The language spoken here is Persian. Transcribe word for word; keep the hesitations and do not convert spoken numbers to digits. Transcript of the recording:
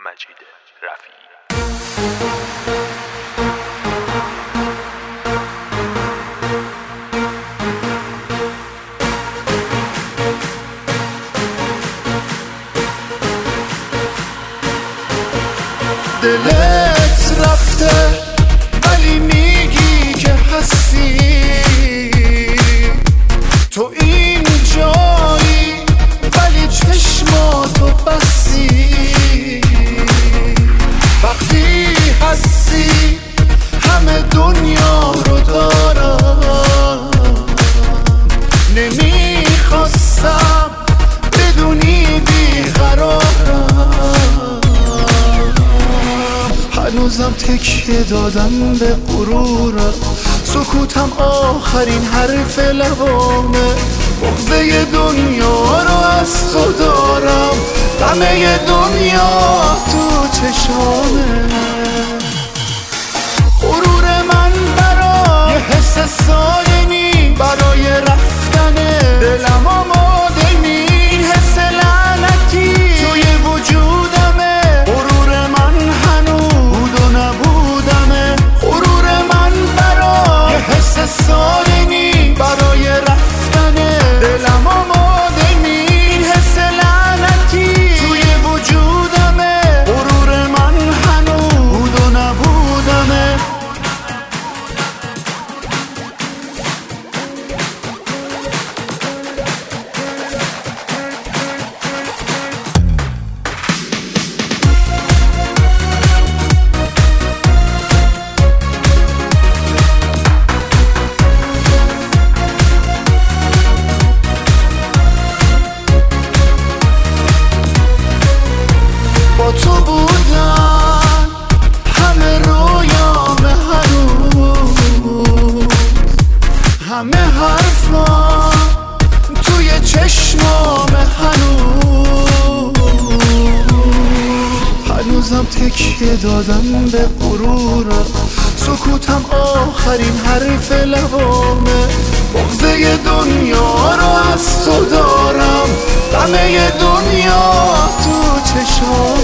مجید رفیعی. دلت رفته ولی میگی که هستی، تو این جایی ولی چشماتو بستی. وقتی هستی همه دنیا رو دارم، نمیخواستم بدونی بیقرارم. هنوزم تکیه دادم به غرورم، سکوتم آخرین حرف لبامه. بغضه دنیا رو از تو دارم، غمه دنیا تو چشامه. غرور من برای یه حس سالمی، برای رفتنه دلم آماده نی. این حس لعنتی توی وجودمه، غرور من هنوز بود و نبودمه. غرور من برای یه حس سالمی، برای رفتنه دلم آماده نی. این حس لعنتی توی وجودمه، غرور من هنوز بود و نبودمه. با تو بودن همه رویام هنوز، همه حرفام توی چشمام هنوز. هنوزم تکیه دادم به غرورم، سکوتم آخرین حرف لبامه. بغضه دنیا رو از تو دارم، غمه دنیا تو چشمام.